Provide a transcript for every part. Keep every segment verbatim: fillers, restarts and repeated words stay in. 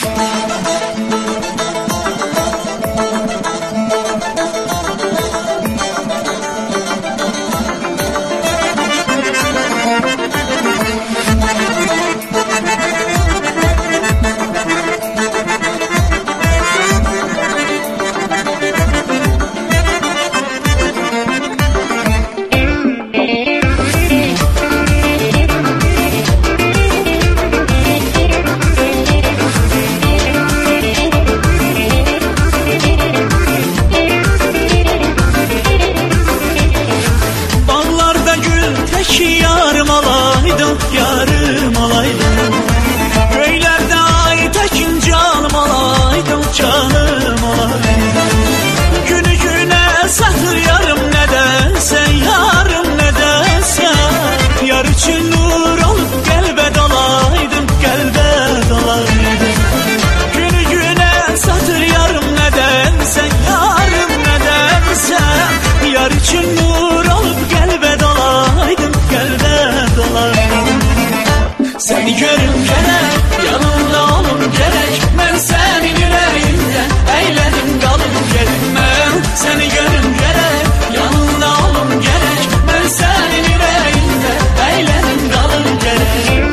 Yarım olaydım, yarım olaydım. Göylerde ay tekin canım olaydım, canım olaydım. Günü güne satır yarım ne dersen, yarım ne dersen. Yar için nur olup gelbe dolaydım, gelbe dolaydım. Günü güne satır yarım ne dersen, yarım ne dersen. Yar için nur olup gelbe dolaydım, gelbe dolaydım. Seni görüm gerek, yanımda olum gerek. Ben senin yüreğinden eyledim kalım gelmem. Seni görüm gerek, yanımda olum gerek. Ben senin yüreğinden eyledim kalım gerek.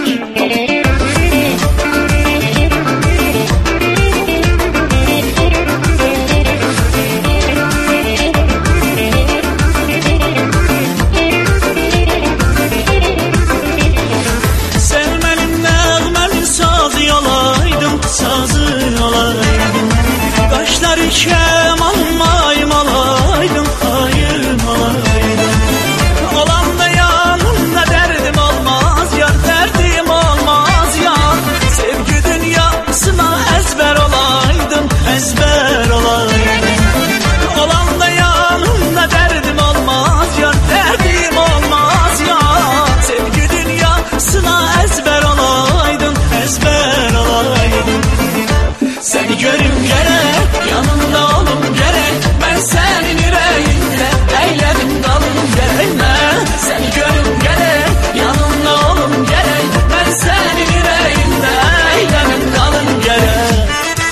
Sazı olaydım, kaşları keman mayım olaydım, hayım olaydım. Olan da yanımda derdim olmaz yar, derdim olmaz yar. Sevgi dünyasına ezber olaydım, ezber olaydım. Olan da yanımda derdim olmaz yar, derdim olmaz yar. Sevgi dünyasına ezber olaydım, ezber olaydım. Seni görüm gerek, yanımda olum gerek. Ben senin yüreğinde eyledim kalım gelme. Seni görüm gerek, yanımda olum gerek. Ben senin yüreğinde eyledim kalım gerek.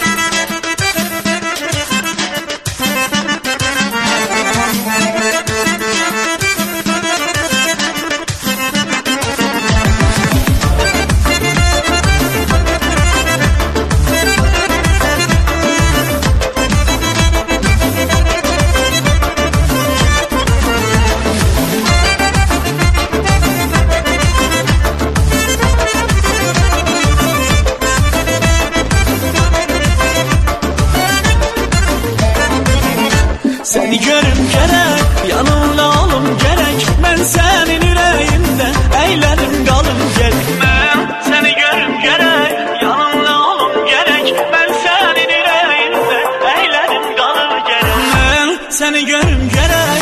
Seni görüm gerek, yanımda olum gerek. Ben senin yüreğinde eylerim kalım gelmem. Seni görüm gerek, yanımda olum gerek. Ben senin yüreğinde eylerim kalım gelmem. Seni görüm gerek.